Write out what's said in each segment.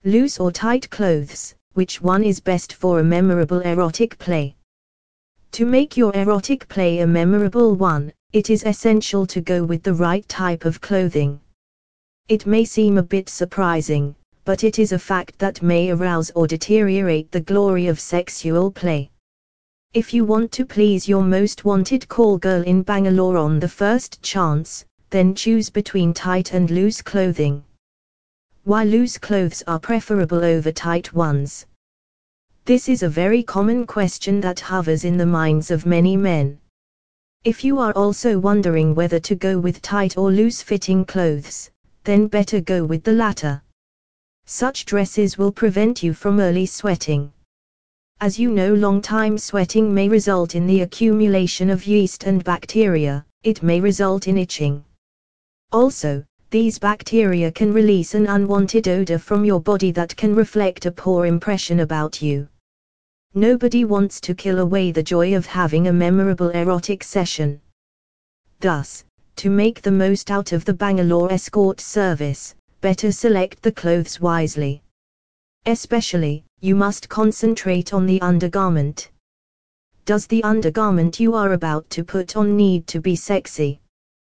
Loose or tight clothes, which one is best for a memorable erotic play? To make your erotic play a memorable one, it is essential to go with the right type of clothing. It may seem a bit surprising, but it is a fact that may arouse or deteriorate the glory of sexual play. If you want to please your most wanted call girl in Bangalore on the first chance, then choose between tight and loose clothing. Why loose clothes are preferable over tight ones? This is a very common question that hovers in the minds of many men. If you are also wondering whether to go with tight or loose-fitting clothes, then better go with the latter. Such dresses will prevent you from early sweating. As you know, long-time sweating may result in the accumulation of yeast and bacteria. It may result in itching. Also, these bacteria can release an unwanted odor from your body that can reflect a poor impression about you. Nobody wants to kill away the joy of having a memorable erotic session. Thus, to make the most out of the Bangalore escort service, better select the clothes wisely. Especially, you must concentrate on the undergarment. Does the undergarment you are about to put on need to be sexy?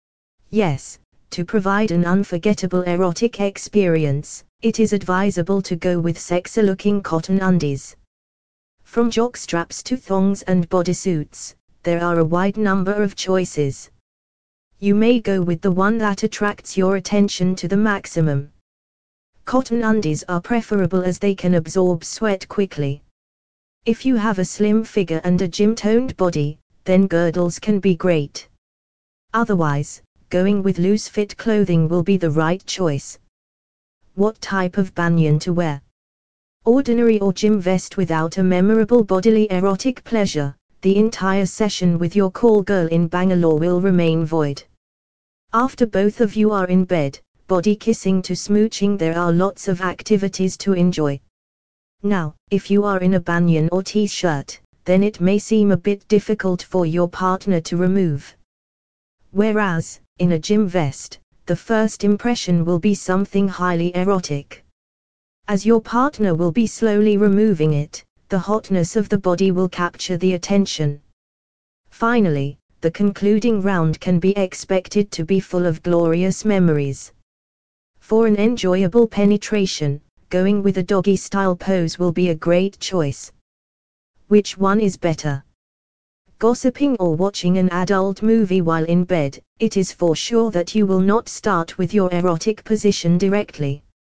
Yes. To provide an unforgettable erotic experience, it is advisable to go with sexy-looking cotton undies. From jockstraps to thongs and bodysuits, there are a wide number of choices. You may go with the one that attracts your attention to the maximum. Cotton undies are preferable as they can absorb sweat quickly. If you have a slim figure and a gym-toned body, then girdles can be great. Otherwise, going with loose-fit clothing will be the right choice. What type of banyan to wear? Ordinary or gym vest without a memorable bodily erotic pleasure, the entire session with your call girl in Bangalore will remain void. After both of you are in bed, body kissing to smooching, there are lots of activities to enjoy. Now, if you are in a banyan or t-shirt, then it may seem a bit difficult for your partner to remove. Whereas, in a gym vest, the first impression will be something highly erotic. As your partner will be slowly removing it, the hotness of the body will capture the attention. Finally, the concluding round can be expected to be full of glorious memories. For an enjoyable penetration, going with a doggy-style pose will be a great choice. Which one is better? Gossiping or watching an adult movie while in bed? It is for sure that you will not start with your erotic position directly.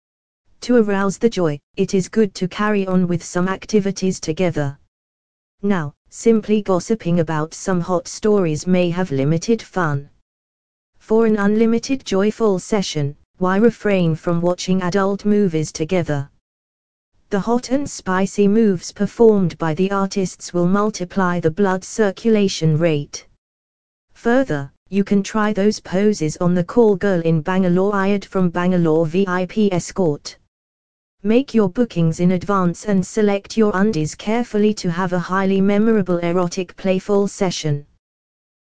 To arouse the joy, it is good to carry on with some activities together. Now, simply gossiping about some hot stories may have limited fun. For an unlimited joyful session, why refrain from watching adult movies together? The hot and spicy moves performed by the artists will multiply the blood circulation rate. Further, you can try those poses on the call girl in Bangalore Ayad from Bangalore VIP Escort. Make your bookings in advance and select your undies carefully to have a highly memorable erotic playful session.